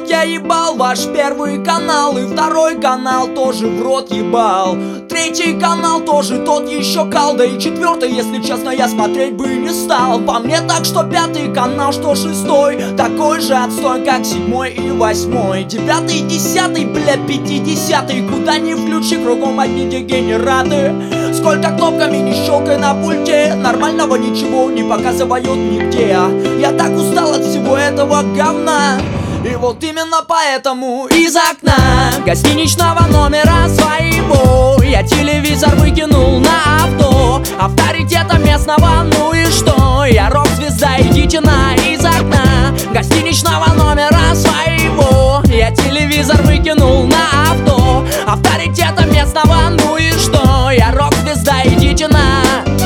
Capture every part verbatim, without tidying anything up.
рот я ебал ваш первый канал, и второй канал тоже в рот ебал. Третий канал тоже тот еще кал, да и четвертый, если честно, я смотреть бы не стал. По мне так, что пятый канал, что шестой такой же отстой, как седьмой и восьмой. Девятый, десятый, бля, пятидесятый, куда ни включи, кругом одни дегенераты. Сколько кнопками не щелкай на пульте, нормального ничего не показывают нигде. Я так устал от всего этого говна, и вот именно поэтому из окна гостиничного номера своего я телевизор выкинул на авто. Авторитета местного, ну и что? Я рок-звезда, идите на из окна гостиничного номера своего я телевизор выкинул на авто. Авторитета местного, ну и что? Я рок-звезда, идите на...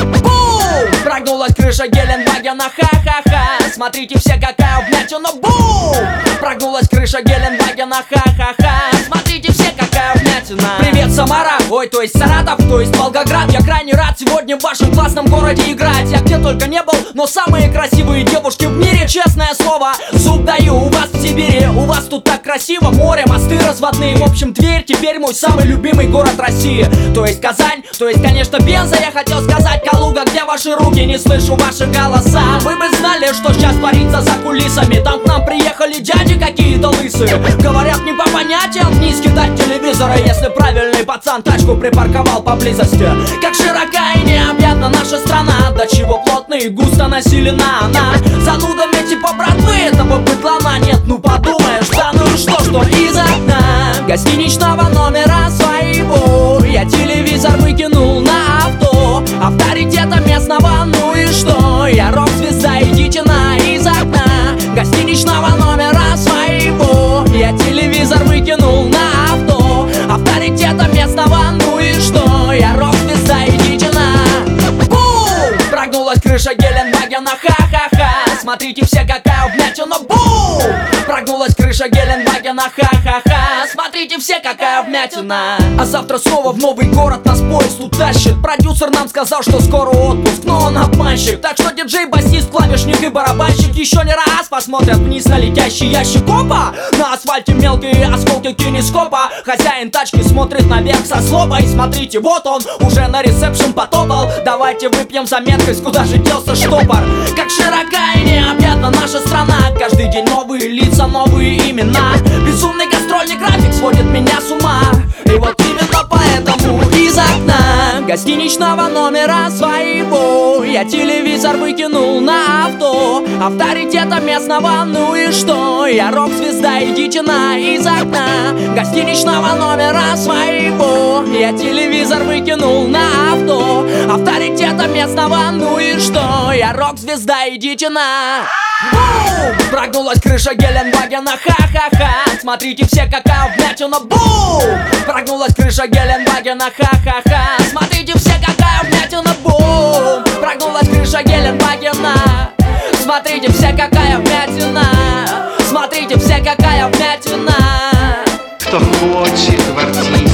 Бум! Прогнулась крыша Геленвагена, ха-ха-ха. Смотрите все, какая вмятина, бум! Прогнулась крыша Геленвагена, ха-ха-ха. Смотрите все, какая вмятина. Привет, Самара, ой, то есть Саратов, то есть Волгоград. Я крайне рад сегодня в вашем классном городе играть. Я где только не был, но самые красивые девушки в мире, честное слово, зуб даю. У вас в Сибири, у вас тут так красиво, море, мосты разводные. В общем, Тверь теперь мой самый любимый город России. То есть Казань, то есть, конечно, Пенза. Я хотел сказать Калуга, где ваши руки, не слышу ваши голоса. Вы бы знали, что сейчас творится за кулисами. Там к нам приехали дяди какие-то лысые. Говорят, не по понятиям вниз кидать телевизора, если правильный пацан тачку припарковал поблизости. Как широка и необъятна наша страна, до чего плотно и густо населена она занудами типа братвы, этого быдлана нет. Ну подумаешь, да ну и что, что из окна гостиничного номера своего я телевизор выкинул на авто. Авторитета местного, ну и что? Я рок-звезда, идите на из окна гостиничного номера своего я телевизор выкинул на авто. Авторитета местного, ну и что? Я рок-звезда, идите на... Бум! Прогнулась крыша Геленвагена, ха-ха-ха. Смотрите все, какая вмятина, бум! Прогнулась крыша Геленвагена, ха-ха-ха. Смотрите все, какая вмятина. А завтра снова в новый город нас поезд утащит. Продюсер нам сказал, что скоро отпуск, но он обманщик. Так что диджей, басист, клавишник и барабанщик еще не раз посмотрят вниз на летящий ящик. Опа! На асфальте мелкие осколки кинескопа. Хозяин тачки смотрит наверх со злобой. Смотрите, вот он уже на ресепшн потопал. Давайте выпьем за меткость, куда же делся штопор. Как широка и необъятна наша страна. Каждый день новые лица, новые имена. Безумный гастрольный график сводит меня с ума. И вот именно поэтому из окна гостиничного номера своего я телевизор выкинул на авто. Авторитета местного, ну и что? Я рок-звезда, идите на из окна гостиничного номера своего я телевизор выкинул на авто. Авторитета местного, ну и что? Я рок-звезда, идите на... Бум! Прогнулась крыша Геленвагена, ха-ха-ха. Смотрите все, какая вмятина, бум! Прогнулась крыша Геленвагена, ха-ха-ха. Смотрите все, какая вмятина, бум! Прогнулась крыша Геленвагена. Смотрите все, какая вмятина. Смотрите все, какая вмятина. Хто хоче квартиру